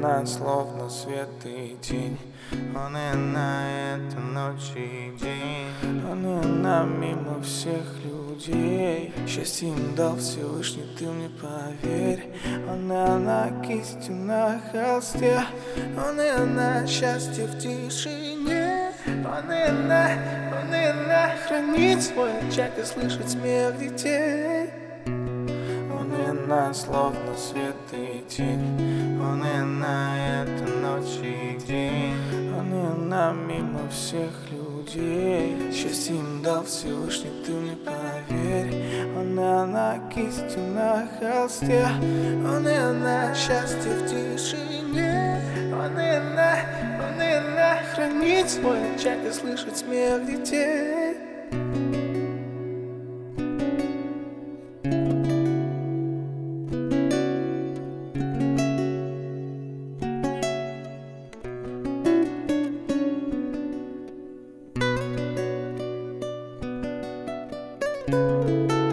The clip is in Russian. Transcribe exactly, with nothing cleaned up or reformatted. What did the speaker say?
она словно свет и тень. Он и она, это ночь и день. Он и она мимо всех людей. Счастье им дал Всевышний, ты мне поверь. Он и она кистью на холсте. Он и она счастье в тишине. Он и она, он и она хранит свой очаг и слышит смех детей. Он и она словно свет и тень. Он и она, это ночь и день. Он и она мимо всех людей. Счастье им дал Всевышний, ты мне поверь. Он и она кистью на холсте. Он и она счастье в тишине. Он и она, он и она хранит свой очаг и слышит смех детей. Thank you.